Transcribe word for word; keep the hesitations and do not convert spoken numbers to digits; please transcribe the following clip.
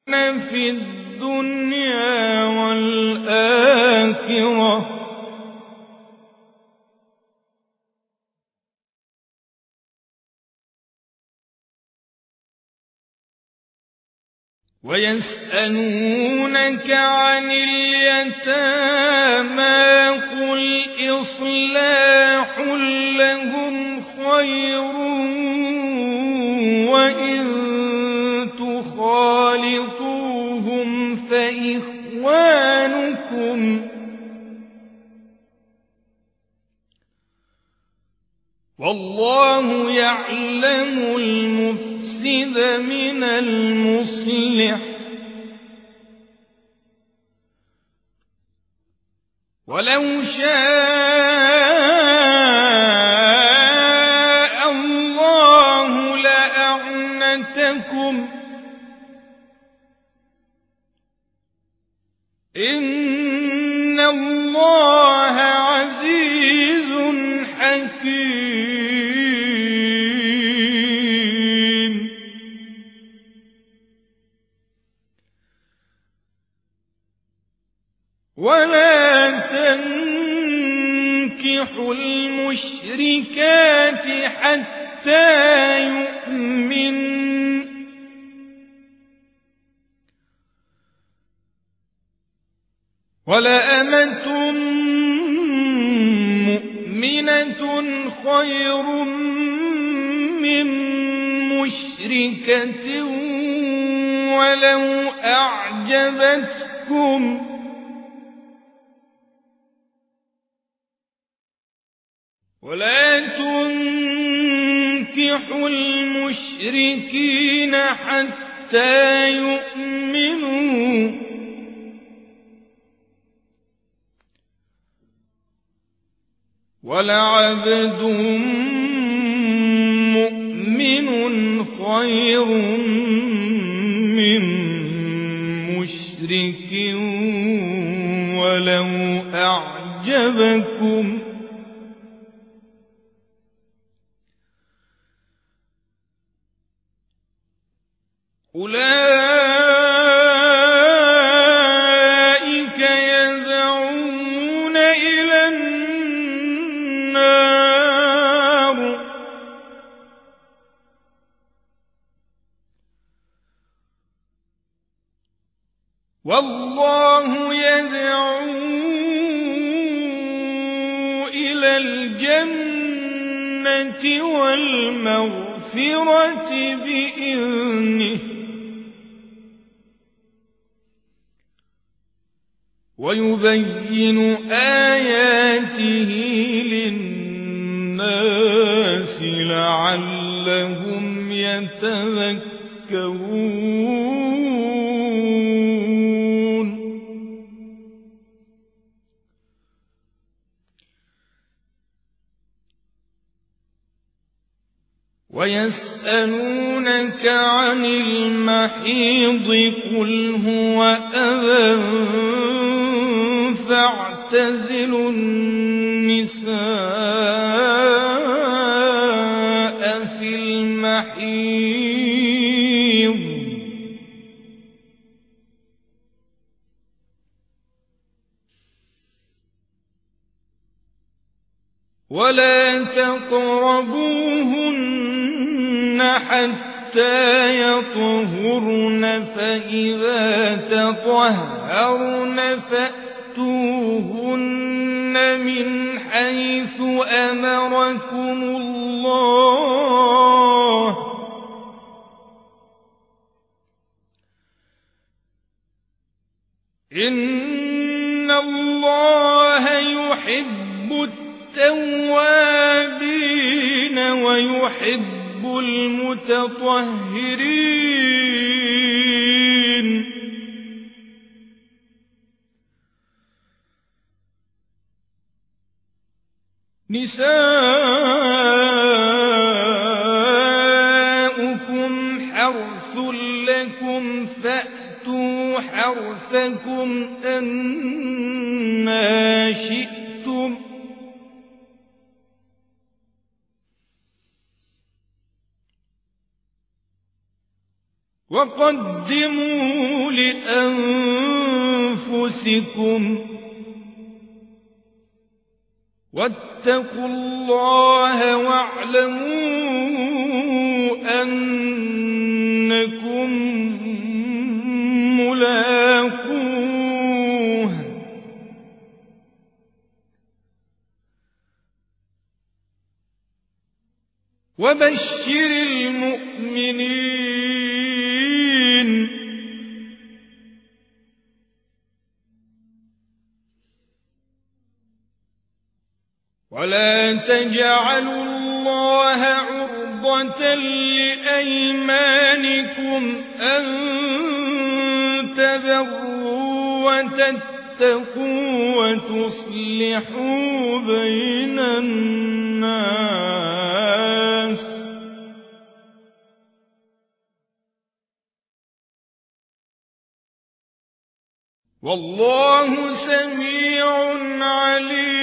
في الدنيا والآخرة ويسألونك عن اليتامى قل إصلاح لهم خير وإن تخالطوهم فإخوانكم والله يعلم المفسد من المصلح ولو شاء الله لأعنتكم إن الله عزيز حكيم ولا تنكحوا المشركات حتى يؤمنوا ولأمة مؤمنة خير من مشركة ولو أعجبتكم ولا تنكحوا المشركين حتى يؤمنوا ولعبد مؤمن خير من مشرك ولو أعجبكم أولئك يدعون إلى النار والله يدعو إلى الجنة والمغفرة بإذنه ويبين آياته للناس لعلهم يتذكرون ويسألونك عن المحيض قل هو أذى فاعتزلوا النساء في المحيض ولا تقربوهن حتى يطهرن فإذا تطهرن فأتوهن من حيث أمركم الله إن الله يحب التوابين ويحب المتطهرين نساؤكم حرث لكم فأتوا حرثكم أنى شئتم وقدموا لأنفسكم واتقوا الله واعلموا أنكم ملاقوه وبشر المؤمنين ولا تجعلوا الله عرضة لأيمانكم أن تبروا وتتقوا وتصلحوا بين الناس والله سميع عليم.